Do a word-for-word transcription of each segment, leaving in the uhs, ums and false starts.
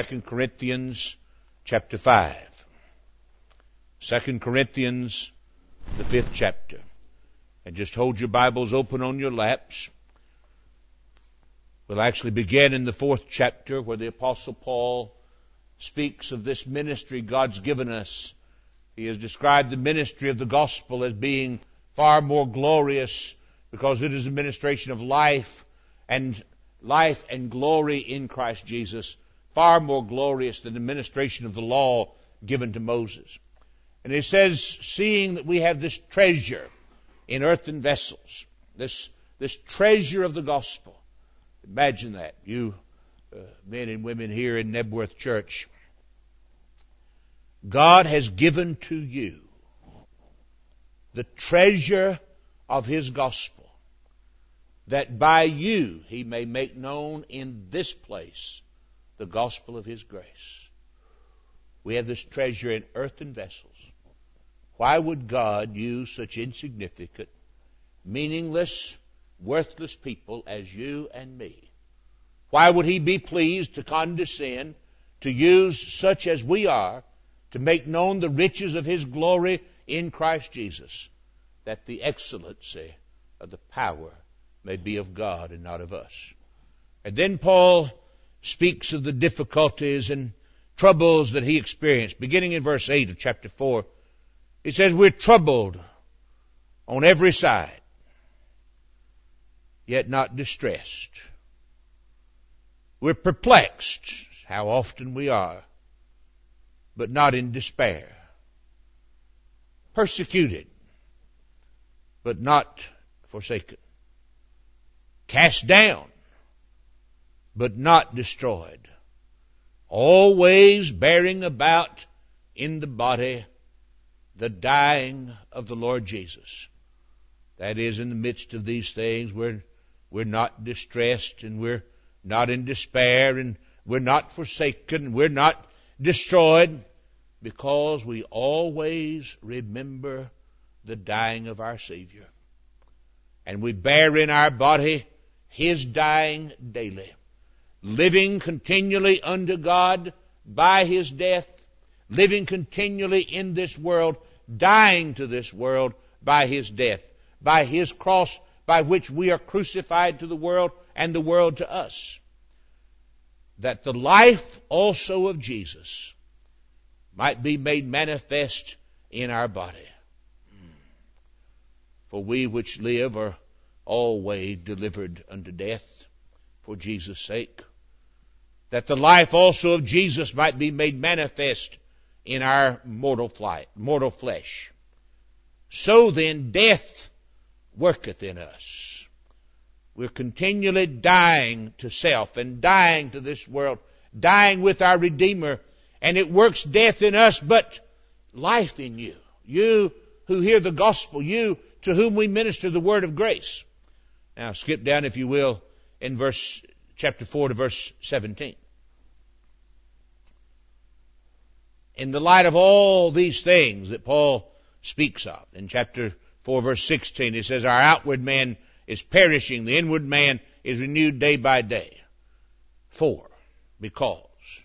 Second Corinthians chapter five. Second Corinthians, the fifth chapter. And just hold your Bibles open on your laps. We'll actually begin in the fourth chapter where the Apostle Paul speaks of this ministry God's given us. He has described the ministry of the gospel as being far more glorious because it is a ministration of life and life and glory in Christ Jesus, far more glorious than the ministration of the law given to Moses. And he says, seeing that we have this treasure in earthen vessels, this, this treasure of the gospel. Imagine that, you uh, men and women here in Nebworth Church. God has given to you the treasure of His gospel, that by you He may make known in this place the gospel of His grace. We have this treasure in earthen vessels. Why would God use such insignificant, meaningless, worthless people as you and me? Why would He be pleased to condescend to use such as we are to make known the riches of His glory in Christ Jesus, that the excellency of the power may be of God and not of us? And then Paul speaks of the difficulties and troubles that he experienced. Beginning in verse eight of chapter four, he says, we're troubled on every side, yet not distressed. We're perplexed, how often we are, but not in despair. Persecuted, but not forsaken. Cast down, but not destroyed. Always bearing about in the body the dying of the Lord Jesus. That is, in the midst of these things, we're, we're not distressed, and we're not in despair, and we're not forsaken, we're not destroyed, because we always remember the dying of our Savior. And we bear in our body His dying daily, living continually unto God by His death, living continually in this world, dying to this world by His death, by His cross, by which we are crucified to the world and the world to us. That the life also of Jesus might be made manifest in our body. For we which live are always delivered unto death for Jesus' sake, that the life also of Jesus might be made manifest in our mortal flight, mortal flesh. So then death worketh in us. We're continually dying to self and dying to this world, dying with our Redeemer, and it works death in us, but life in you. You who hear the gospel, you to whom we minister the word of grace. Now skip down, if you will, in verse chapter four to verse seventeen. In the light of all these things that Paul speaks of, in chapter four verse sixteen, he says, our outward man is perishing, the inward man is renewed day by day. For, because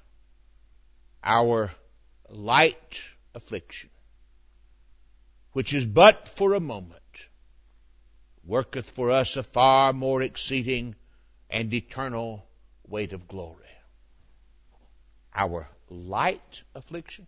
our light affliction, which is but for a moment, worketh for us a far more exceeding and eternal weight of glory. Our light affliction?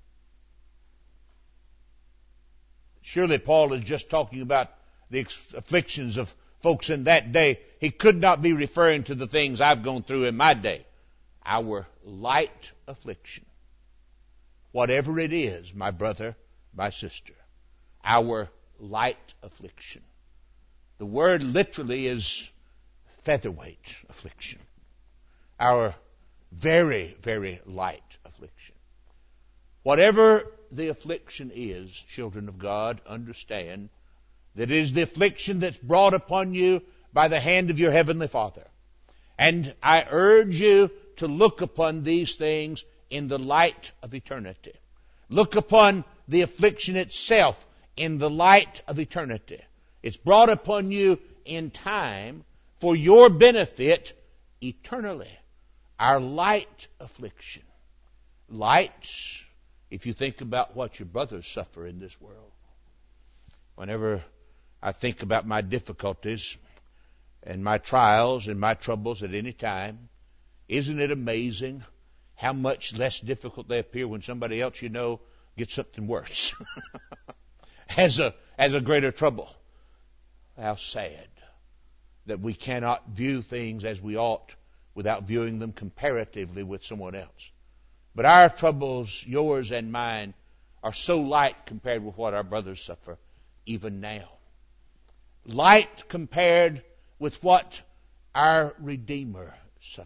Surely Paul is just talking about the afflictions of folks in that day. He could not be referring to the things I've gone through in my day. Our light affliction. Whatever it is, my brother, my sister, our light affliction. The word literally is featherweight affliction. Our very, very light affliction. Whatever the affliction is, children of God, understand that it is the affliction that's brought upon you by the hand of your Heavenly Father. And I urge you to look upon these things in the light of eternity. Look upon the affliction itself in the light of eternity. It's brought upon you in time for your benefit eternally. Our light affliction. Light, if you think about what your brothers suffer in this world. Whenever I think about my difficulties and my trials and my troubles at any time, isn't it amazing how much less difficult they appear when somebody else you know gets something worse? has a, has a greater trouble. How sad that we cannot view things as we ought without viewing them comparatively with someone else. But our troubles, yours and mine, are so light compared with what our brothers suffer even now. Light compared with what our Redeemer suffered.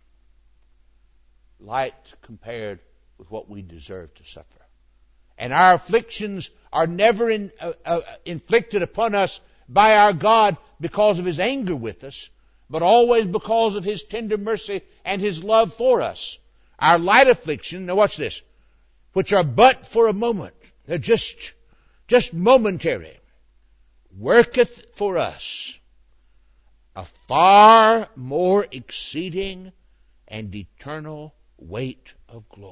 Light compared with what we deserve to suffer. And our afflictions are never in, uh, uh, inflicted upon us by our God because of His anger with us, but always because of His tender mercy and His love for us. Our light affliction, now watch this, which are but for a moment, they're just, just momentary, worketh for us a far more exceeding and eternal weight of glory.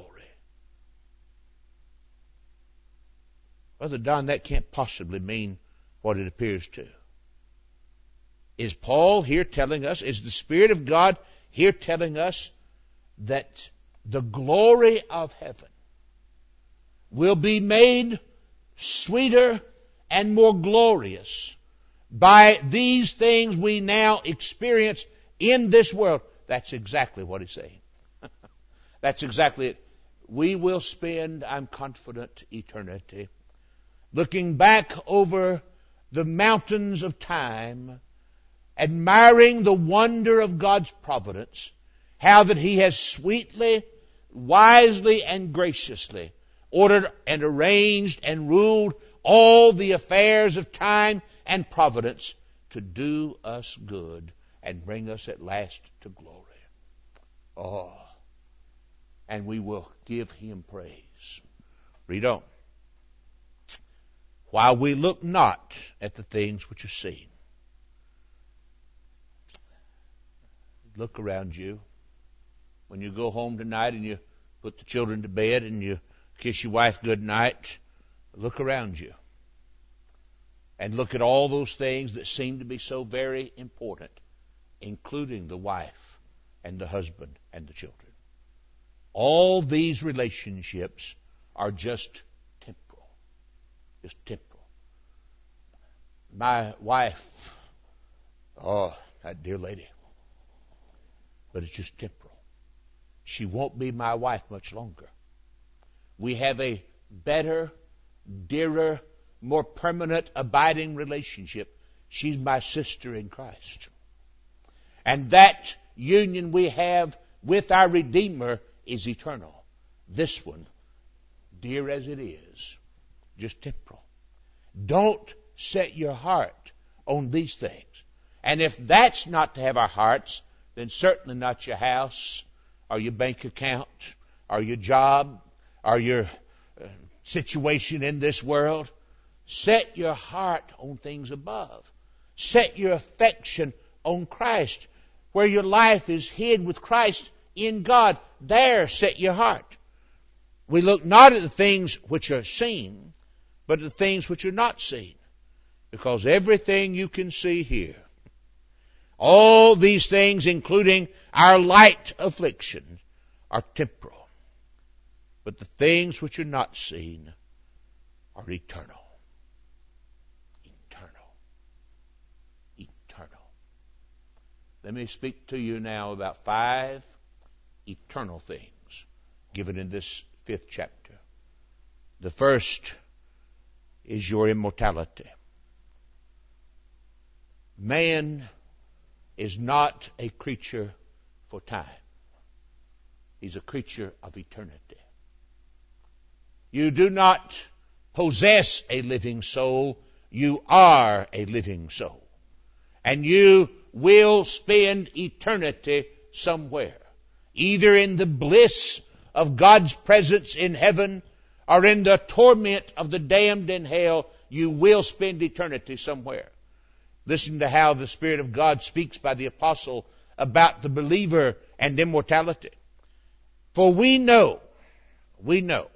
Brother Don, that can't possibly mean what it appears to. Is Paul here telling us, is the Spirit of God here telling us that the glory of heaven will be made sweeter and more glorious by these things we now experience in this world? That's exactly what he's saying. That's exactly it. We will spend, I'm confident, eternity looking back over the mountains of time, admiring the wonder of God's providence, how that He has sweetly, wisely, and graciously ordered and arranged and ruled all the affairs of time and providence to do us good and bring us at last to glory. Oh, and we will give Him praise. Read on. While we look not at the things which are seen. Look around you. When you go home tonight and you put the children to bed and you kiss your wife good night, look around you. And look at all those things that seem to be so very important, including the wife and the husband and the children. All these relationships are just temporal. Just temporal. My wife, oh, that dear lady, but it's just temporal. She won't be my wife much longer. We have a better, dearer, more permanent, abiding relationship. She's my sister in Christ. And that union we have with our Redeemer is eternal. This one, dear as it is, just temporal. Don't set your heart on these things. And if that's not to have our hearts, then certainly not your house, or your bank account, or your job, or your uh, situation in this world. Set your heart on things above. Set your affection on Christ. Where your life is hid with Christ in God, there set your heart. We look not at the things which are seen, but at the things which are not seen. Because everything you can see here, all these things, including our light affliction, are temporal. But the things which are not seen are eternal. Eternal. Eternal. Let me speak to you now about five eternal things given in this fifth chapter. The first is your immortality. Man is not a creature for time. He's a creature of eternity. You do not possess a living soul. You are a living soul. And you will spend eternity somewhere. Either in the bliss of God's presence in heaven or in the torment of the damned in hell. You will spend eternity somewhere. Listen to how the Spirit of God speaks by the apostle about the believer and immortality. For we know We know.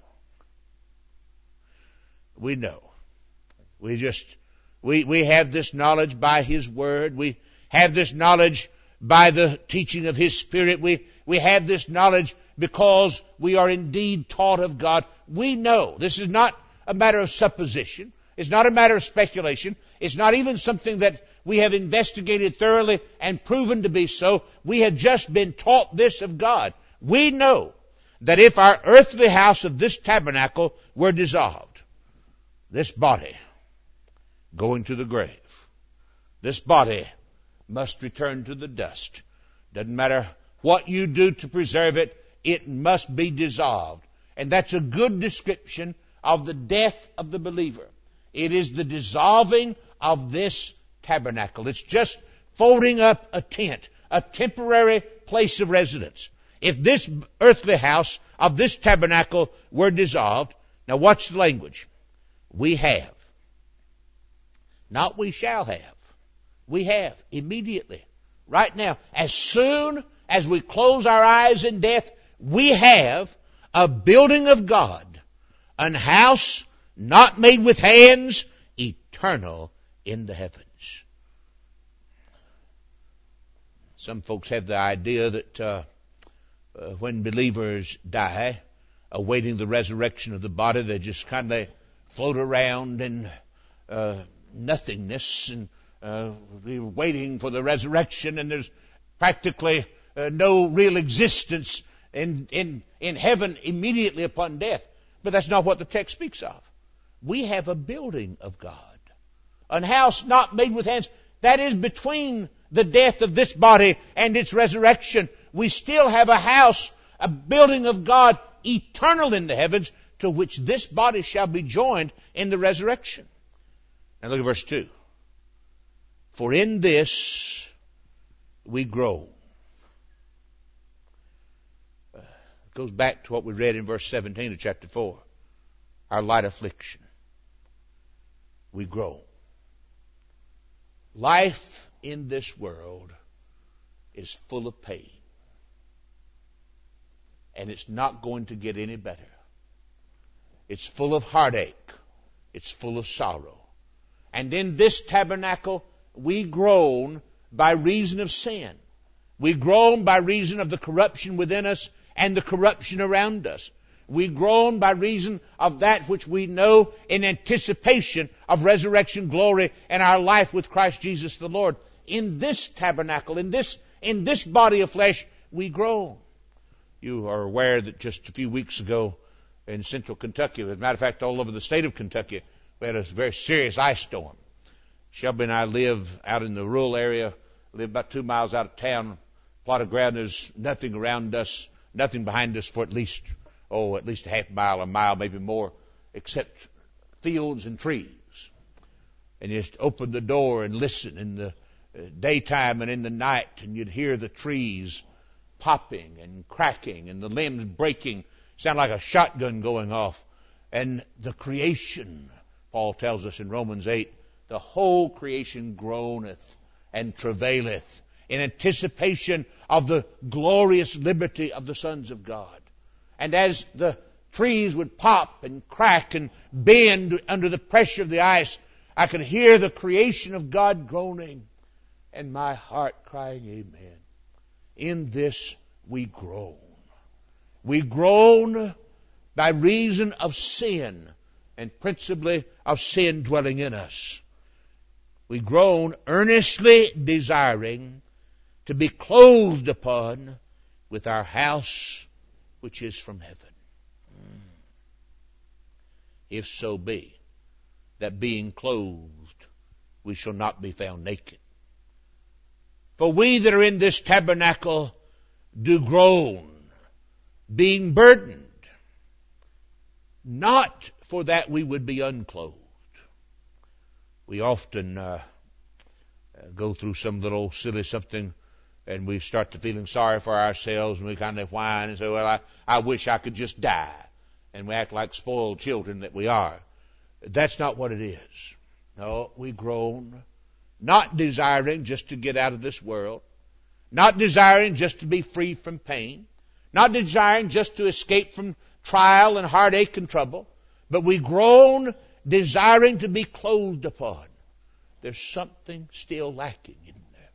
We know. We just, we, we have this knowledge by His Word. We have this knowledge by the teaching of His Spirit. We, we have this knowledge because we are indeed taught of God. We know. This is not a matter of supposition. It's not a matter of speculation. It's not even something that we have investigated thoroughly and proven to be so. We have just been taught this of God. We know that if our earthly house of this tabernacle were dissolved, this body going to the grave, this body must return to the dust. Doesn't matter what you do to preserve it, it must be dissolved. And that's a good description of the death of the believer. It is the dissolving of this tabernacle. It's just folding up a tent, a temporary place of residence. If this earthly house of this tabernacle were dissolved, now watch the language. We have. Not we shall have. We have immediately. Right now. As soon as we close our eyes in death, we have a building of God, an house not made with hands, eternal in the heavens. Some folks have the idea that uh, uh, when believers die, awaiting the resurrection of the body, they just kind of float around in uh, nothingness and uh, we're waiting for the resurrection, and there's practically uh, no real existence in, in, in heaven immediately upon death. But that's not what the text speaks of. We have a building of God, an house not made with hands. That is between the death of this body and its resurrection. We still have a house, a building of God, eternal in the heavens, to which this body shall be joined in the resurrection. Now look at verse two. For in this we grow. Uh, it goes back to what we read in verse seventeen of chapter four. Our light affliction. We grow. Life in this world is full of pain. And it's not going to get any better. It's full of heartache. It's full of sorrow. And in this tabernacle, we groan by reason of sin. We groan by reason of the corruption within us and the corruption around us. We groan by reason of that which we know in anticipation of resurrection glory and our life with Christ Jesus the Lord. In this tabernacle, in this, in this body of flesh, we groan. You are aware that just a few weeks ago in central Kentucky, as a matter of fact, all over the state of Kentucky, we had a very serious ice storm. Shelby and I live out in the rural area, live about two miles out of town. Plot of ground, there's nothing around us, nothing behind us for at least, oh, at least a half mile, a mile, maybe more, except fields and trees. And you just open the door and listen in the daytime and in the night, and you'd hear the trees popping and cracking and the limbs breaking. Sound like a shotgun going off. And the creation, Paul tells us in Romans eight, the whole creation groaneth and travaileth in anticipation of the glorious liberty of the sons of God. And as the trees would pop and crack and bend under the pressure of the ice, I could hear the creation of God groaning and my heart crying, amen. In this we groan. We groan by reason of sin, and principally of sin dwelling in us. We groan earnestly desiring to be clothed upon with our house which is from heaven. If so be that being clothed we shall not be found naked. For we that are in this tabernacle do groan, being burdened, not for that we would be unclothed. We often uh, go through some little silly something, and we start to feeling sorry for ourselves, and we kind of whine and say, well, I, I wish I could just die. And we act like spoiled children that we are. That's not what it is. No, we groan, not desiring just to get out of this world, not desiring just to be free from pain, not desiring just to escape from trial and heartache and trouble, but we groan desiring to be clothed upon. There's something still lacking, isn't there?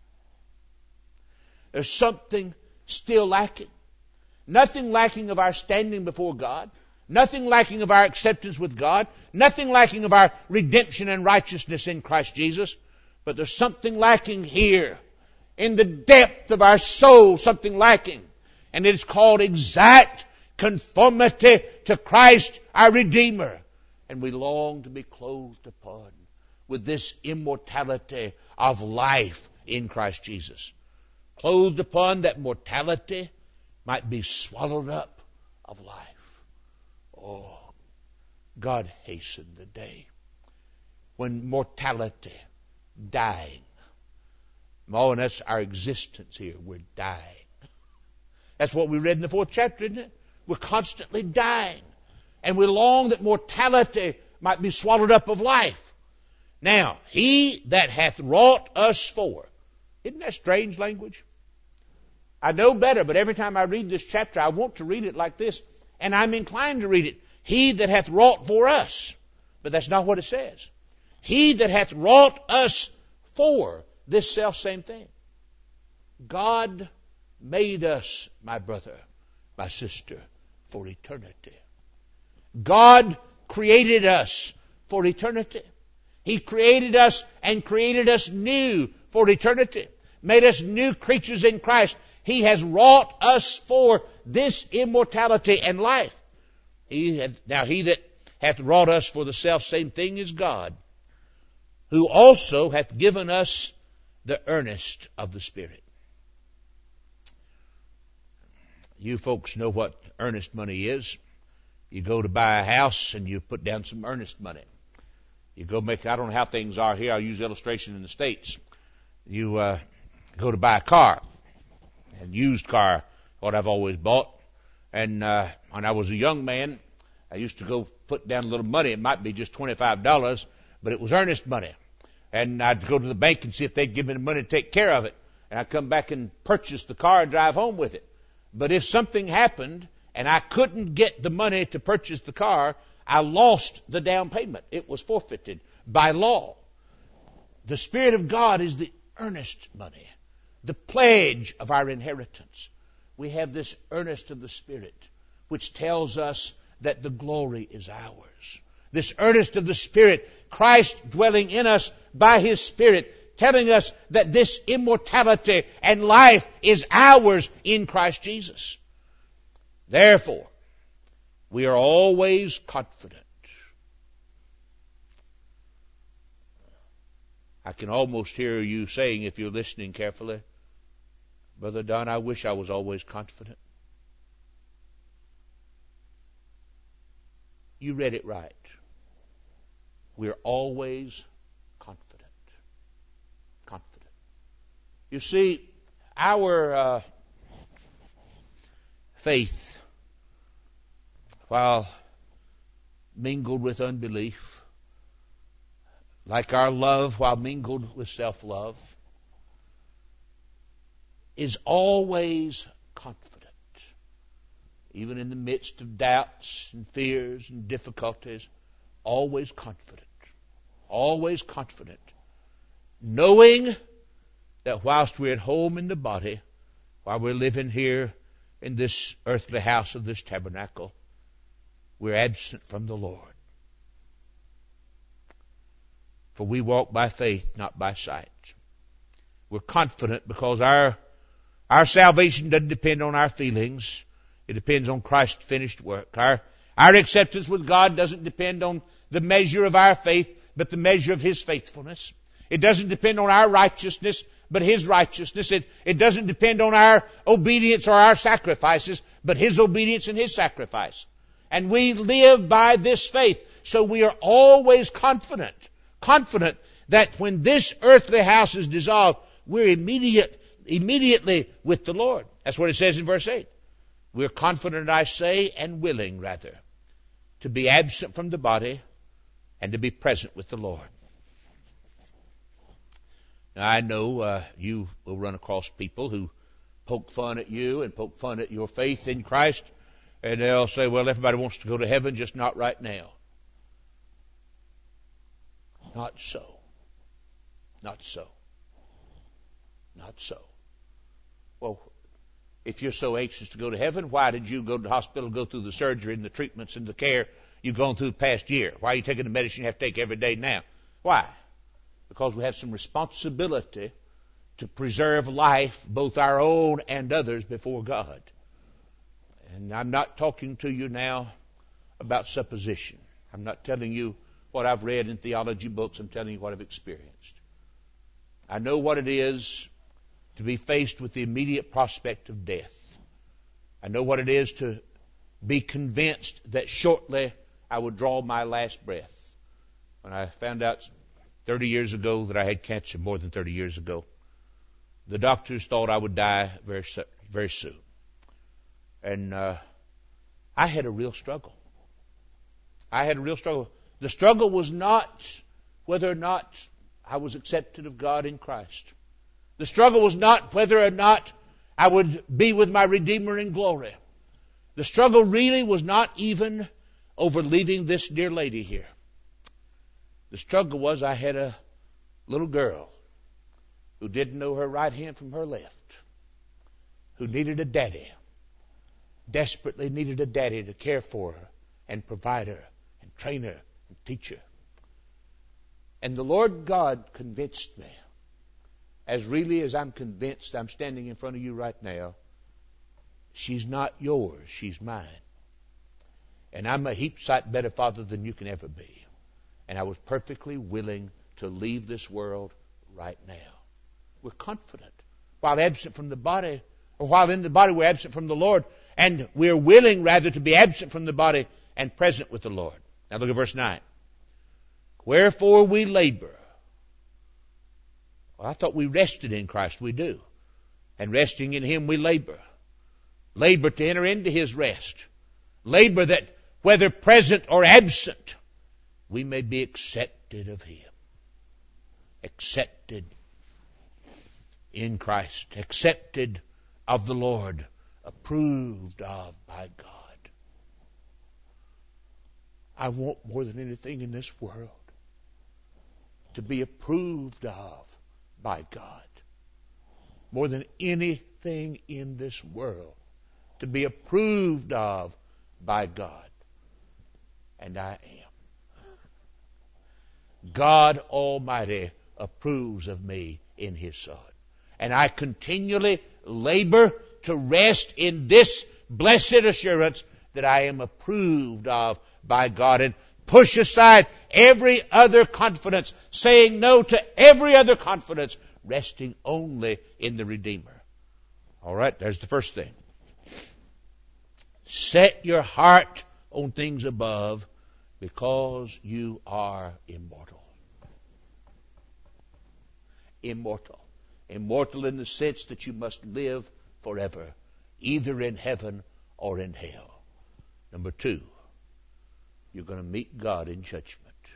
There's something still lacking. Nothing lacking of our standing before God. Nothing lacking of our acceptance with God. Nothing lacking of our redemption and righteousness in Christ Jesus. But there's something lacking here. In the depth of our soul, something lacking. And it's called exact conformity to Christ, our Redeemer. And we long to be clothed upon with this immortality of life in Christ Jesus. Clothed upon that mortality might be swallowed up of life. Oh, God hasten the day when mortality, dying. Oh, and that's our existence here. We're dying. That's what we read in the fourth chapter, isn't it? We're constantly dying. And we long that mortality might be swallowed up of life. Now, he that hath wrought us for. Isn't that strange language? I know better, but every time I read this chapter, I want to read it like this, and I'm inclined to read it. He that hath wrought for us. But that's not what it says. He that hath wrought us for this self same thing. God made us, my brother, my sister, for eternity. God created us for eternity. He created us and created us new for eternity. Made us new creatures in Christ. He has wrought us for this immortality and life. He had, now he that hath wrought us for the self same thing is God, who also hath given us the earnest of the Spirit. You folks know what earnest money is. You go to buy a house and you put down some earnest money. You go make, I don't know how things are here. I'll use illustration in the States. You uh, go to buy a car, a used car, what I've always bought. And uh, when I was a young man, I used to go put down a little money. It might be just twenty-five dollars, but it was earnest money. And I'd go to the bank and see if they'd give me the money to take care of it. And I'd come back and purchase the car and drive home with it. But if something happened and I couldn't get the money to purchase the car, I lost the down payment. It was forfeited by law. The Spirit of God is the earnest money, the pledge of our inheritance. We have this earnest of the Spirit, which tells us that the glory is ours. This earnest of the Spirit, Christ dwelling in us by His Spirit, telling us that this immortality and life is ours in Christ Jesus. Therefore, we are always confident. I can almost hear you saying, if you're listening carefully, Brother Don, I wish I was always confident. You read it right. We're always confident. Confident. You see, our uh, faith, while mingled with unbelief, like our love while mingled with self-love, is always confident. Even in the midst of doubts and fears and difficulties, always confident. Always confident. Knowing that whilst we're at home in the body, while we're living here in this earthly house of this tabernacle, we're absent from the Lord. For we walk by faith, not by sight. We're confident because our, our salvation doesn't depend on our feelings. It depends on Christ's finished work. Our, our acceptance with God doesn't depend on the measure of our faith, but the measure of His faithfulness. It doesn't depend on our righteousness, but His righteousness. It, it doesn't depend on our obedience or our sacrifices, but His obedience and His sacrifice. And we live by this faith. So we are always confident, confident that when this earthly house is dissolved, we're immediate, immediately with the Lord. That's what it says in verse eight. We're confident, I say, and willing, rather, to be absent from the body and to be present with the Lord. Now, I know uh, you will run across people who poke fun at you and poke fun at your faith in Christ And they'll say, well, everybody wants to go to heaven, just not right now. Not so. Not so. Not so. Well, if you're so anxious to go to heaven, why did you go to the hospital, go through the surgery and the treatments and the care you've gone through the past year? Why are you taking the medicine you have to take every day now? Why? Because we have some responsibility to preserve life, both our own and others, before God. And I'm not talking to you now about supposition. I'm not telling you what I've read in theology books. I'm telling you what I've experienced. I know what it is to be faced with the immediate prospect of death. I know what it is to be convinced that shortly I would draw my last breath. When I found out thirty years ago that I had cancer, more than thirty years ago, the doctors thought I would die very, very soon. And uh, I had a real struggle. I had a real struggle. The struggle was not whether or not I was accepted of God in Christ. The struggle was not whether or not I would be with my Redeemer in glory. The struggle really was not even over leaving this dear lady here. The struggle was I had a little girl who didn't know her right hand from her left, who needed a daddy, desperately needed a daddy to care for her and provide her and train her and teach her. And the Lord God convinced me, as really as I'm convinced I'm standing in front of you right now, she's not yours, she's mine. And I'm a heap sight better father than you can ever be. And I was perfectly willing to leave this world right now. We're confident. While absent from the body, or while in the body we're absent from the Lord, and we're willing rather to be absent from the body and present with the Lord. Now look at verse nine. Wherefore we labor. Well, I thought we rested in Christ. We do. And resting in Him we labor. Labor to enter into His rest. Labor that whether present or absent, we may be accepted of Him. Accepted in Christ. Accepted of the Lord. Approved of by God. I want more than anything in this world to be approved of by God. More than anything in this world to be approved of by God. And I am. God Almighty approves of me in His Son. And I continually labor to rest in this blessed assurance that I am approved of by God, and push aside every other confidence, saying no to every other confidence, resting only in the Redeemer. All right, there's the first thing. Set your heart on things above, because you are immortal. Immortal. Immortal in the sense that you must live forever, either in heaven or in hell. Number two, you're going to meet God in judgment.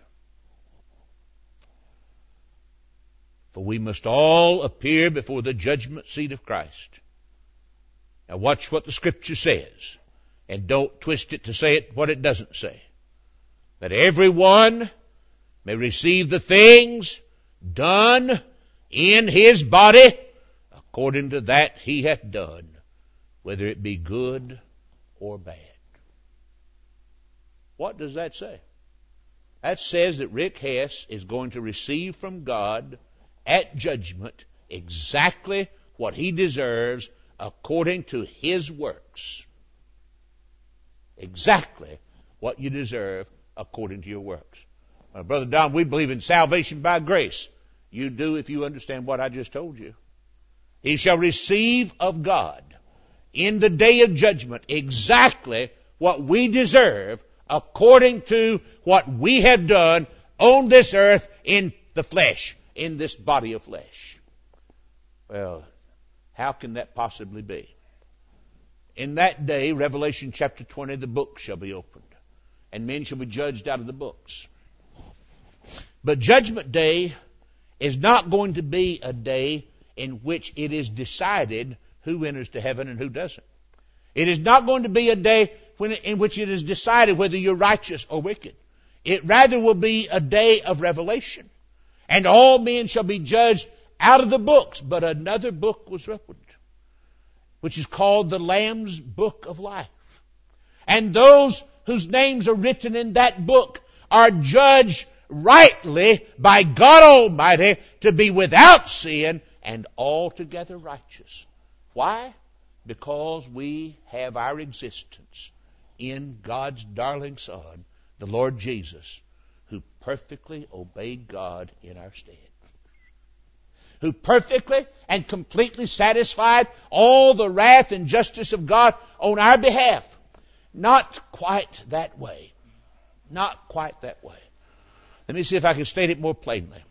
For we must all appear before the judgment seat of Christ. Now watch what the Scripture says, and don't twist it to say it what it doesn't say. That everyone may receive the things done in his body according to that he hath done, whether it be good or bad. What does that say? That says that Rick Hess is going to receive from God at judgment exactly what he deserves according to his works. Exactly what you deserve according to your works. Uh, Brother Don, we believe in salvation by grace. You do if you understand what I just told you. He shall receive of God in the day of judgment exactly what we deserve according to what we have done on this earth in the flesh, in this body of flesh. Well, how can that possibly be? In that day, Revelation chapter twenty, the book shall be opened, and men shall be judged out of the books. But Judgment Day is not going to be a day in which it is decided who enters to heaven and who doesn't. It is not going to be a day when it, in which it is decided whether you're righteous or wicked. It rather will be a day of revelation. And all men shall be judged out of the books. But another book was opened, which is called the Lamb's Book of Life. And those whose names are written in that book are judged rightly by God Almighty to be without sin and altogether righteous. Why? Because we have our existence in God's darling Son, the Lord Jesus, who perfectly obeyed God in our stead. Who perfectly and completely satisfied all the wrath and justice of God on our behalf. Not quite that way. Not quite that way. Let me see if I can state it more plainly.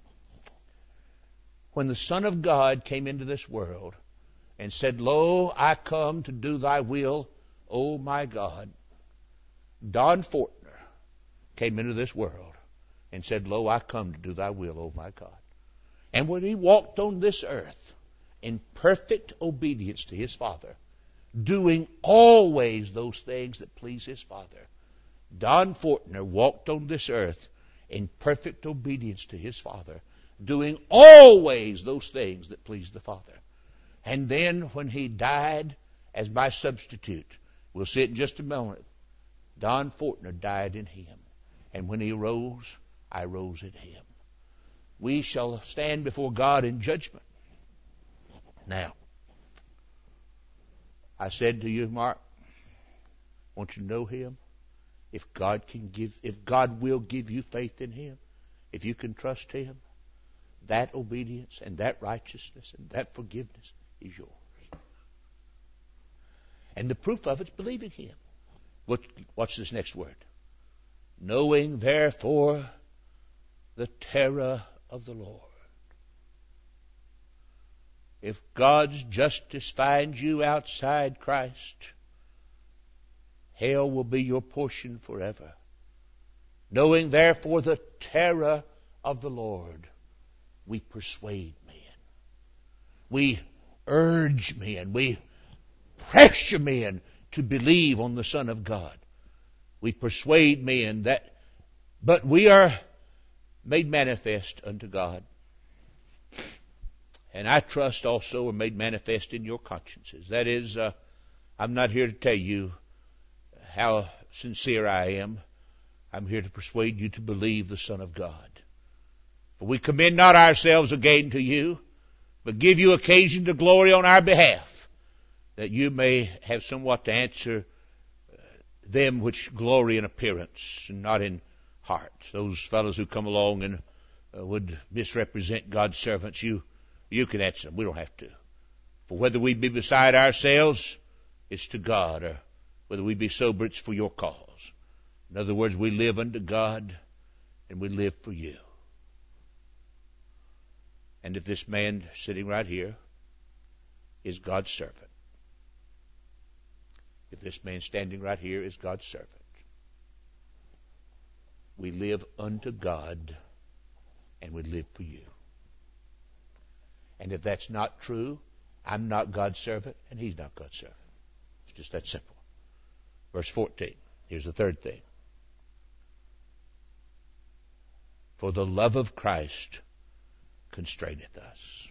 When the Son of God came into this world and said, "Lo, I come to do thy will, O my God," Don Fortner came into this world and said, "Lo, I come to do thy will, O my God." And when he walked on this earth in perfect obedience to his Father, doing always those things that please his Father, Don Fortner walked on this earth in perfect obedience to his Father, doing always those things that please the Father. And then when he died as my substitute, we'll see it in just a moment, Don Fortner died in him. And when he rose, I rose in him. We shall stand before God in judgment. Now, I said to you, Mark, I want you to know him. If God can give, if God will give you faith in him, if you can trust him, that obedience and that righteousness and that forgiveness is yours. And the proof of it is believing him. What, what's this next word? Knowing therefore the terror of the Lord. If God's justice finds you outside Christ, hell will be your portion forever. Knowing therefore the terror of the Lord, we persuade men. We urge men. We pressure men to believe on the Son of God. We persuade men that, but we are made manifest unto God. And I trust also are made manifest in your consciences. That is, uh, I'm not here to tell you how sincere I am. I'm here to persuade you to believe the Son of God. For we commend not ourselves again to you, but give you occasion to glory on our behalf, that you may have somewhat to answer them which glory in appearance and not in heart. Those fellows who come along and uh, would misrepresent God's servants, you you can answer them. We don't have to. For whether we be beside ourselves, it's to God, or whether we be sober, it's for your cause. In other words, we live unto God and we live for you. And if this man sitting right here is God's servant, if this man standing right here is God's servant, we live unto God and we live for you. And if that's not true, I'm not God's servant and he's not God's servant. It's just that simple. Verse fourteen. Here's the third thing. For the love of Christ constraineth us.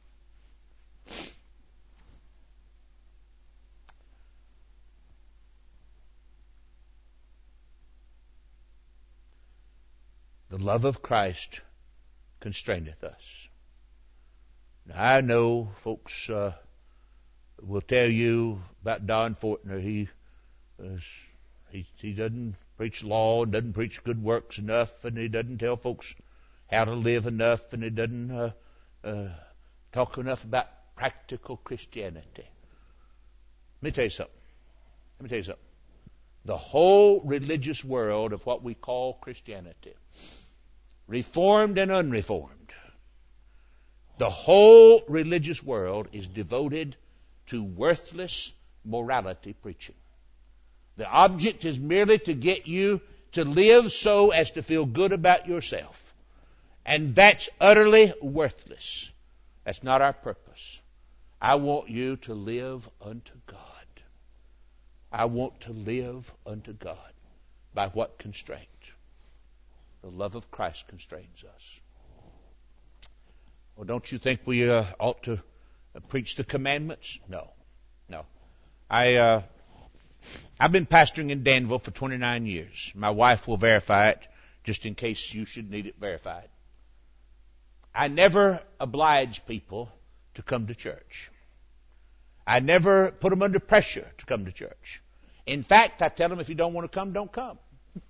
The love of Christ constraineth us. Now, I know folks uh, will tell you about Don Fortner. He, uh, he he doesn't preach law, and doesn't preach good works enough, and he doesn't tell folks how to live enough, and he doesn't uh, uh, talk enough about practical Christianity. Let me tell you something. Let me tell you something. The whole religious world of what we call Christianity, reformed and unreformed, the whole religious world is devoted to worthless morality preaching. The object is merely to get you to live so as to feel good about yourself. And that's utterly worthless. That's not our purpose. I want you to live unto God. I want to live unto God. By what constraint? The love of Christ constrains us. Well, don't you think we uh, ought to uh, preach the commandments? No, no. I uh, I've been pastoring in Danville for twenty-nine years. My wife will verify it, just in case you should need it verified. I never oblige people to come to church. I never put them under pressure to come to church. In fact, I tell them, if you don't want to come, don't come.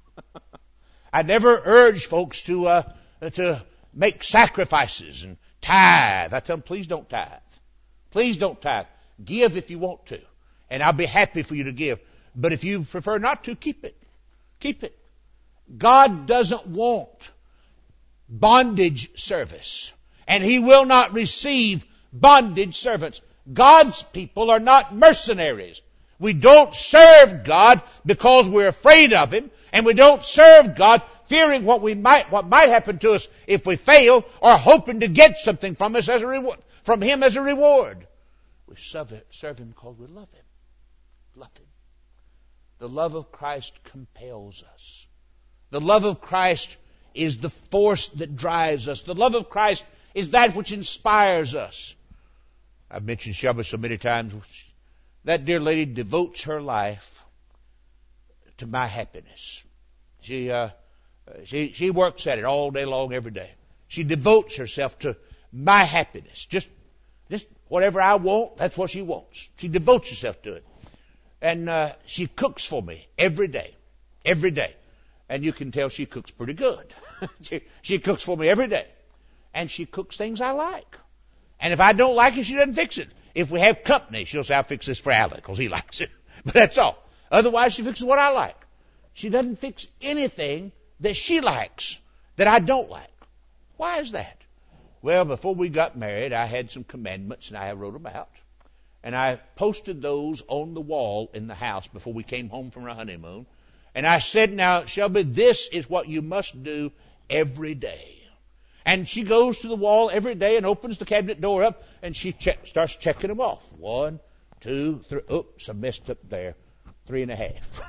I never urge folks to uh, to make sacrifices and tithe. I tell them, please don't tithe. Please don't tithe. Give if you want to, and I'll be happy for you to give. But if you prefer not to, keep it. Keep it. God doesn't want bondage service, and He will not receive bondage servants. God's people are not mercenaries. We don't serve God because we're afraid of Him, and we don't serve God fearing what we might, what might happen to us if we fail, or hoping to get something from us as a reward, from Him as a reward. We serve, serve Him because we love Him. Love Him. The love of Christ compels us. The love of Christ is the force that drives us. The love of Christ is that which inspires us. I've mentioned Shelby so many times. That dear lady devotes her life to my happiness. She, uh, she, she works at it all day long, every day. She devotes herself to my happiness. Just, just whatever I want, that's what she wants. She devotes herself to it. And, uh, she cooks for me every day. Every day. And you can tell she cooks pretty good. she, she cooks for me every day. And she cooks things I like. And if I don't like it, she doesn't fix it. If we have company, she'll say, I'll fix this for Alan because he likes it. But that's all. Otherwise, she fixes what I like. She doesn't fix anything that she likes that I don't like. Why is that? Well, before we got married, I had some commandments, and I wrote them out. And I posted those on the wall in the house before we came home from our honeymoon. And I said, now, Shelby, this is what you must do every day. And she goes to the wall every day and opens the cabinet door up, and she check, starts checking them off. One, two, three. Oops, I messed up there. Three and a half.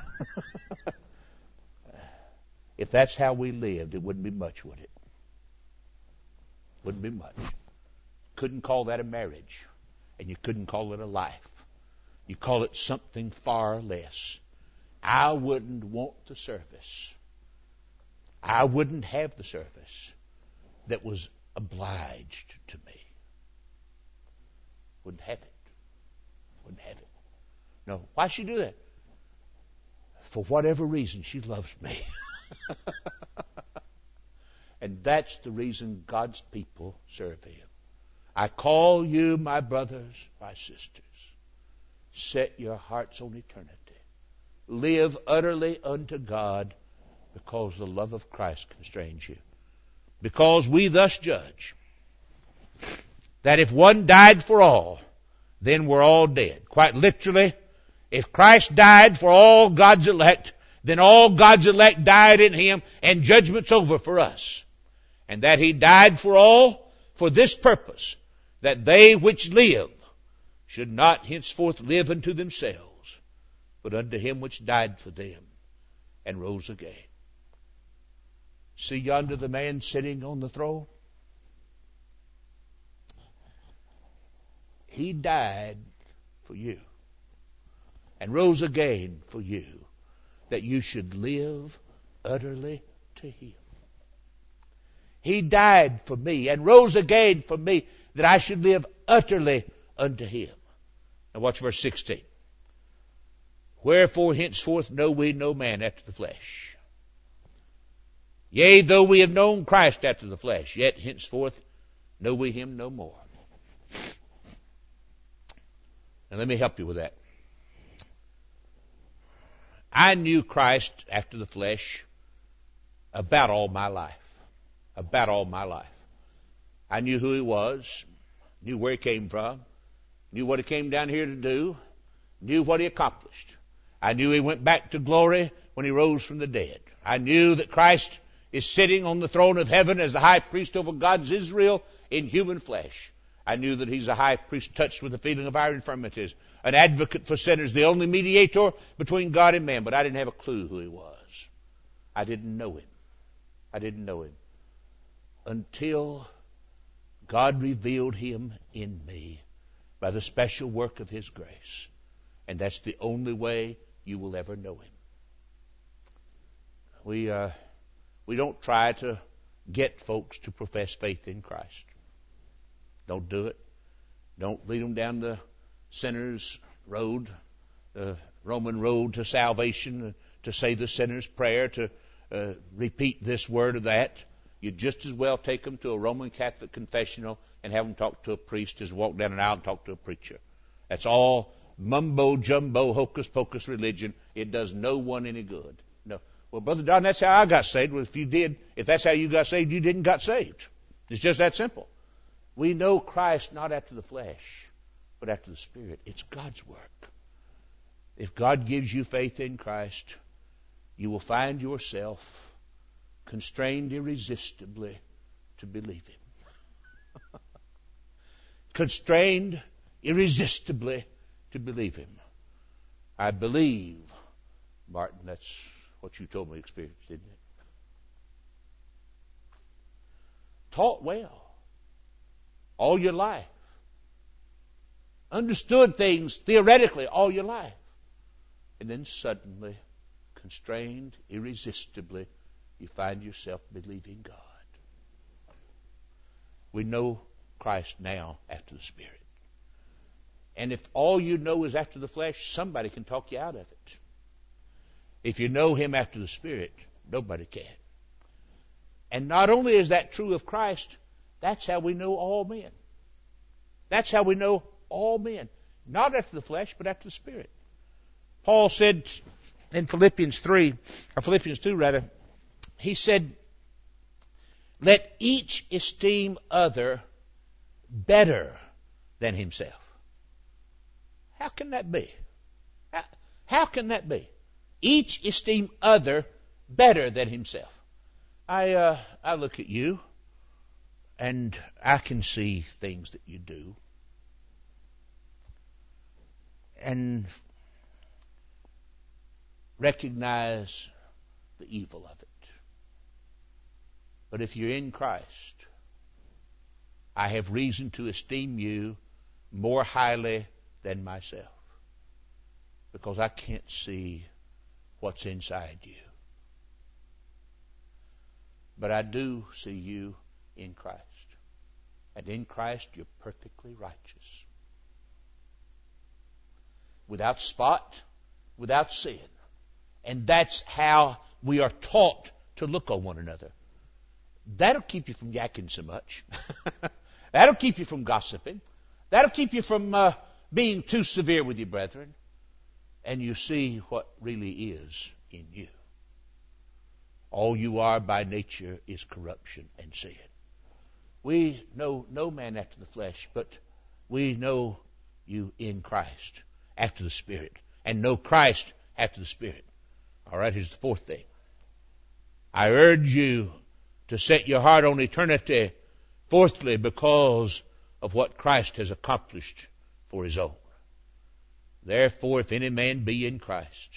If that's how we lived, it wouldn't be much, would it? Wouldn't be much. Couldn't call that a marriage, and you couldn't call it a life. You call it something far less. I wouldn't want the service. I wouldn't have the service that was obliged to me. Wouldn't have it. Wouldn't have it. No. Why'd she do that? For whatever reason, she loves me. And that's the reason God's people serve Him. I call you, my brothers, my sisters, set your hearts on eternity. Live utterly unto God, because the love of Christ constrains you. Because we thus judge that if one died for all, then we're all dead. Quite literally, if Christ died for all God's elect, then all God's elect died in Him, and judgment's over for us. And that He died for all for this purpose, that they which live should not henceforth live unto themselves, but unto Him which died for them and rose again. See yonder the man sitting on the throne? He died for you and rose again for you, that you should live utterly to Him. He died for me and rose again for me, that I should live utterly unto Him. Now watch verse sixteen. Wherefore henceforth know we no man after the flesh. Yea, though we have known Christ after the flesh, yet henceforth know we Him no more. Now let me help you with that. I knew Christ after the flesh about all my life. About all my life. I knew who He was, knew where He came from, knew what He came down here to do, knew what He accomplished. I knew He went back to glory when He rose from the dead. I knew that Christ is sitting on the throne of heaven as the high priest over God's Israel in human flesh. I knew that He's a high priest touched with the feeling of our infirmities. an advocate for sinners, the only mediator between God and man. But I didn't have a clue who he was. I didn't know him. I didn't know him until God revealed him in me by the special work of his grace. And that's the only way you will ever know him. We, uh, we don't try to get folks to profess faith in Christ. Don't do it. Don't lead them down the sinner's road, the Roman road to salvation, to say the sinner's prayer, to uh, repeat this word or that. You'd just as well take them to a Roman Catholic confessional and have them talk to a priest as walk down an aisle and talk to a preacher. That's all mumbo jumbo, hocus pocus religion. It does no one any good. No. Well, Brother Don, that's how I got saved. Well, if you did, if that's how you got saved, you didn't got saved. It's just that simple. We know Christ not after the flesh, but after the Spirit. It's God's work. If God gives you faith in Christ, you will find yourself constrained irresistibly to believe him. Constrained irresistibly to believe him. I believe, Martin, that's what you told me experienced, didn't it? Taught well all your life. Understood things theoretically all your life. And then suddenly, constrained irresistibly, you find yourself believing God. We know Christ now after the Spirit. And if all you know is after the flesh, somebody can talk you out of it. If you know him after the Spirit, nobody can. And not only is that true of Christ, that's how we know all men. That's how we know all men. Not after the flesh, but after the Spirit. Paul said in Philippians three, or Philippians two rather, he said, let each esteem other better than himself. How can that be? How, how can that be? Each esteem other better than himself. I uh, I look at you, and I can see things that you do, and recognize the evil of it. But if you're in Christ, I have reason to esteem you more highly than myself, because I can't see what's inside you. But I do see you in Christ. And in Christ you're perfectly righteous. Without spot, without sin. And that's how we are taught to look on one another. That'll keep you from yakking so much. That'll keep you from gossiping. That'll keep you from uh, being too severe with your brethren. And you see what really is in you. All you are by nature is corruption and sin. We know no man after the flesh, but we know you in Christ after the Spirit, and know Christ after the Spirit. All right, here's the fourth thing. I urge you to set your heart on eternity, fourthly, because of what Christ has accomplished for his own. Therefore, if any man be in Christ,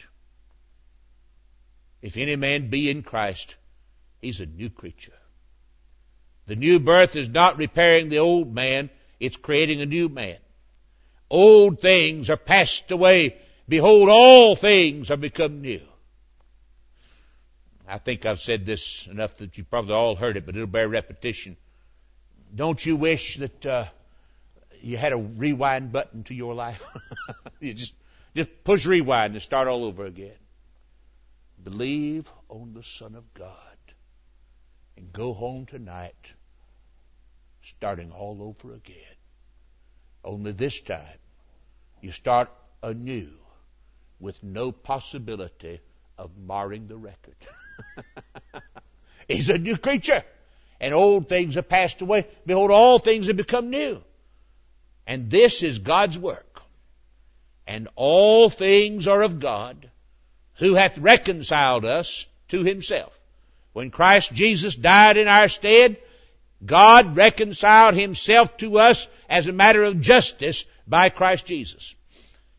if any man be in Christ, he's a new creature. The new birth is not repairing the old man, it's creating a new man. Old things are passed away. Behold, all things are become new. I think I've said this enough that you probably all heard it, but it'll bear repetition. Don't you wish that uh, you had a rewind button to your life? You just, just push rewind and start all over again. Believe on the Son of God and go home tonight starting all over again. Only this time you start anew with no possibility of marring the record. He's a new creature, and old things have passed away. Behold, all things have become new. And this is God's work. And all things are of God, who hath reconciled us to himself. When Christ Jesus died in our stead, God reconciled himself to us as a matter of justice by Christ Jesus.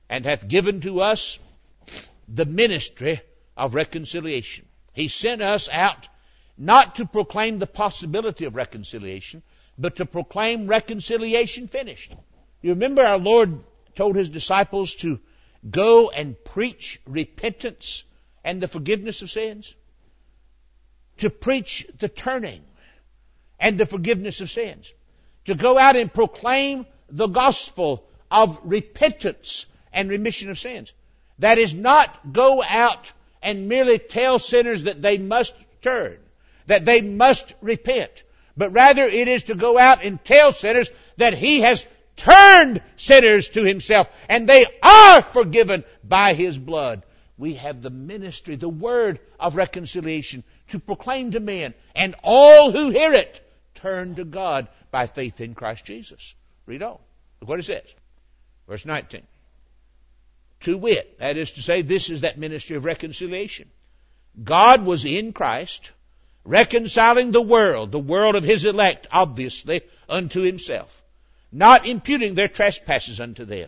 and hath given to us the ministry of reconciliation. He sent us out not to proclaim the possibility of reconciliation, but to proclaim reconciliation finished. You remember our Lord told His disciples to go and preach repentance and the forgiveness of sins? To preach the turning and the forgiveness of sins. To go out and proclaim the gospel of repentance and remission of sins. That is not go out and merely tell sinners that they must turn, that they must repent, but rather it is to go out and tell sinners that He has turned sinners to Himself and they are forgiven by His blood. We have the ministry, the word of reconciliation to proclaim to men, and all who hear it turn to God by faith in Christ Jesus. Read on. Look what it says. Verse nineteen. To wit, that is to say, this is that ministry of reconciliation. God was in Christ, reconciling the world, the world of His elect, obviously, unto Himself, not imputing their trespasses unto them,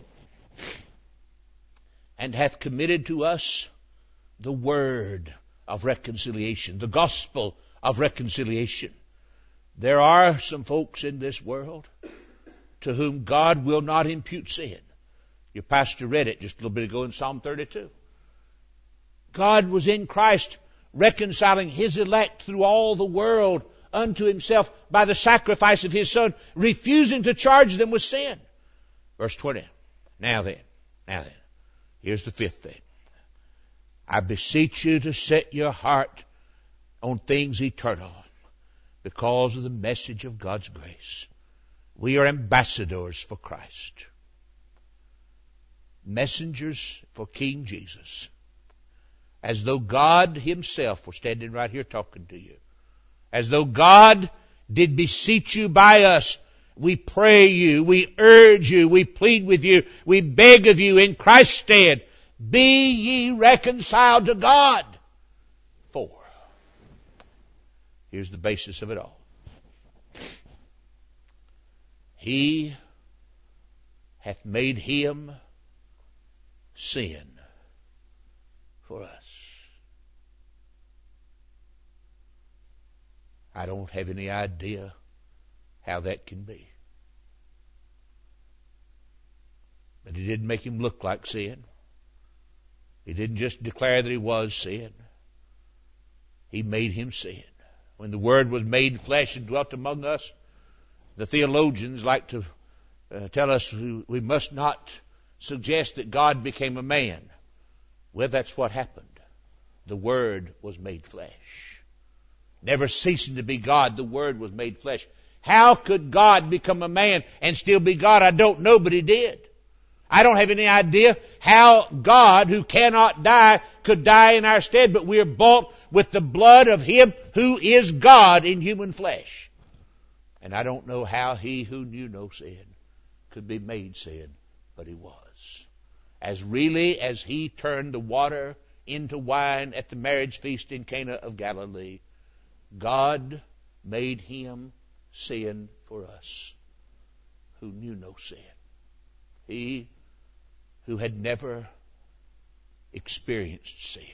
and hath committed to us the word of reconciliation, the gospel of reconciliation. There are some folks in this world to whom God will not impute sin. Your pastor read it just a little bit ago in Psalm thirty-two. God was in Christ reconciling His elect through all the world unto Himself by the sacrifice of His Son, refusing to charge them with sin. Verse twenty. Now then, now then, here's the fifth thing. I beseech you to set your heart on things eternal because of the message of God's grace. We are ambassadors for Christ. Messengers for King Jesus. As though God Himself were standing right here talking to you. As though God did beseech you by us. We pray you, we urge you, we plead with you, we beg of you in Christ's stead, be ye reconciled to God. Four. Here's the basis of it all. He hath made Him sin for us. I don't have any idea how that can be. But He didn't make Him look like sin. He didn't just declare that He was sin. He made Him sin. When the Word was made flesh and dwelt among us, the theologians like to uh, tell us we must not suggest that God became a man. Well, that's what happened. The Word was made flesh. Never ceasing to be God, the Word was made flesh. How could God become a man and still be God? I don't know, but He did. I don't have any idea how God, who cannot die, could die in our stead, but we are bought with the blood of Him who is God in human flesh. And I don't know how He who knew no sin could be made sin, but He was. As really as He turned the water into wine at the marriage feast in Cana of Galilee, God made Him sin for us who knew no sin. He who had never experienced sin.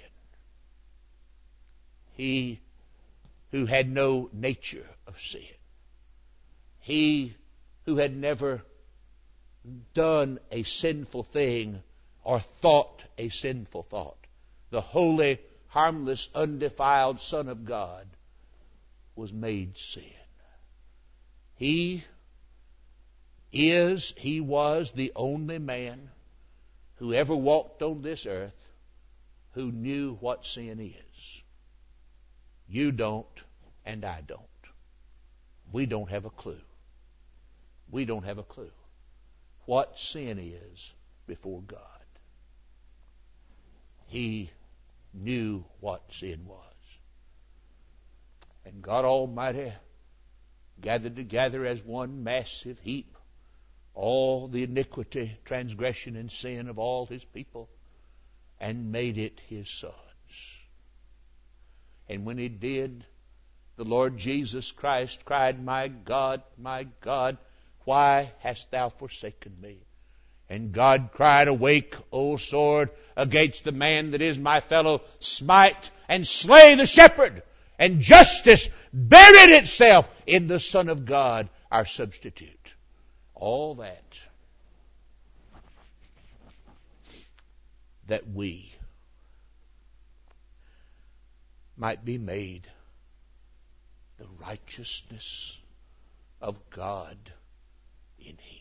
He who had no nature of sin. He who had never done a sinful thing or thought a sinful thought. The holy, harmless, undefiled Son of God was made sin. He is, He was the only man who ever walked on this earth who knew what sin is. You don't, and I don't. We don't have a clue. We don't have a clue what sin is before God. He knew what sin was. And God Almighty gathered together as one massive heap all the iniquity, transgression, and sin of all His people and made it His Son's. And when He did, the Lord Jesus Christ cried, My God, my God, why hast Thou forsaken me? And God cried, Awake, O sword, against the man that is my fellow. Smite and slay the shepherd. And justice buried itself in the Son of God, our substitute. All that, that we might be made the righteousness of God in Him.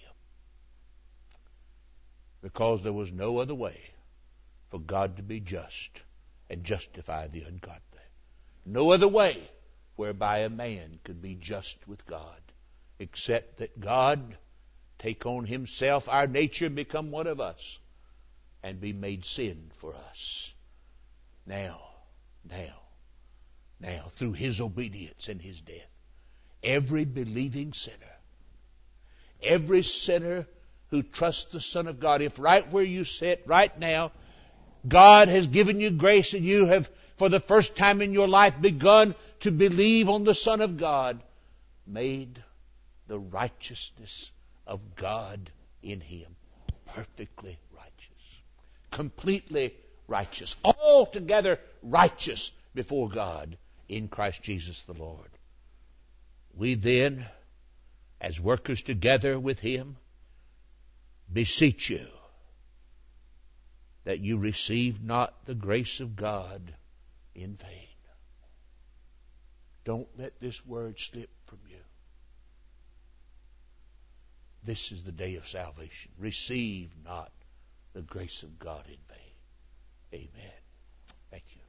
Because there was no other way for God to be just and justify the ungodly. No other way whereby a man could be just with God, except that God take on Himself our nature and become one of us and be made sin for us. Now, now, now, through His obedience and His death, every believing sinner, every sinner who trusts the Son of God, if right where you sit right now, God has given you grace and you have, for the first time in your life, begun to believe on the Son of God, made the righteousness of God in Him perfectly righteous, completely righteous, altogether righteous before God in Christ Jesus the Lord. We then, as workers together with Him, beseech you that you receive not the grace of God in vain. Don't let this word slip from you. This is the day of salvation. Receive not the grace of God in vain. Amen. Thank you.